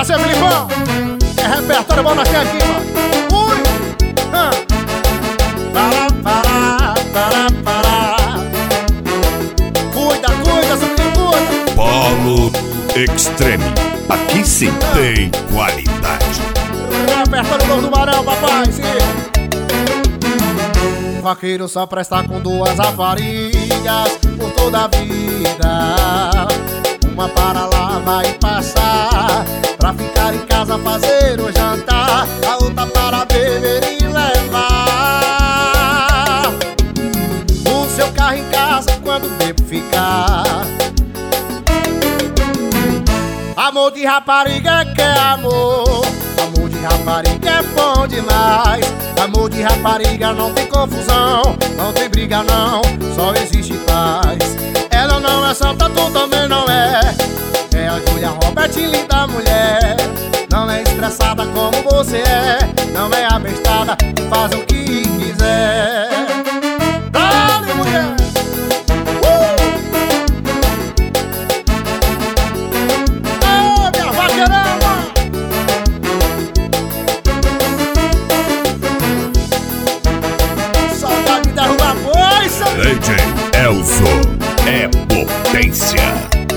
pra ser Filipão. É repertório bom nós temos aqui, mano. Ui! Para. Cuida, seu menino, cuida. Polo Extreme. Aqui sim tem qualidade. Repertório novo do Barão, papai, sim. Vaqueiro só presta com duas raparigas por toda a vida. Uma para lá vai passar, pra ficar em casa fazer o jantar. A outra para beber e levar o seu carro em casa quando bebo ficar. Amor de rapariga que é amor, amor de rapariga é bom demais. Amor de rapariga não tem confusão, não tem briga não, só existe paz. Ela não é santa, tu também não é. É a Julia Roberts, linda mulher. Não é estressada como você é, não é abestada, faz o que quiser. Dale, mulher! Minha vaqueirama! Saudade de derrubar coisa! DJ Elzo é potência.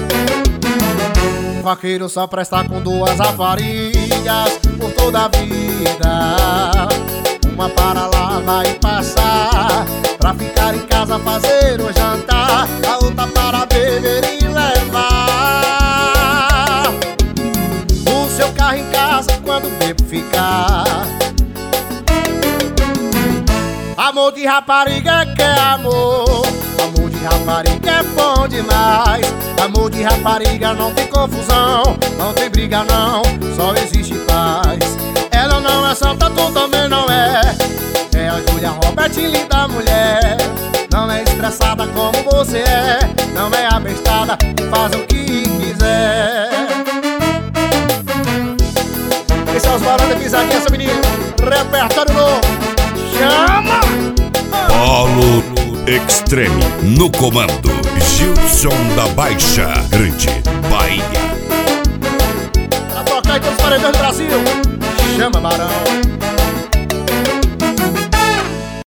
Vaqueiro só presta com duas raparigas por toda a vida. Uma para lá vai passar, pra ficar em casa fazer o jantar. A outra para beber e levar o seu carro em casa quando bebo ficar. Amor de rapariga que é amor, amor de rapariga é bom demais. Amor de rapariga não tem confusão, não tem briga não, só existe paz. Ela não é santa, tu também não é. É a Julia Roberts, linda mulher. Não é estressada como você é, não é abestada, faz o que quiser. Esse é os barões da pisadinha, essa menina. Repertório novo. Chama! Polo Extreme no comando. Gilson da Baixa Grande, Bahia. Pra tocar em todos os paredões do Brasil. Chama, Barão.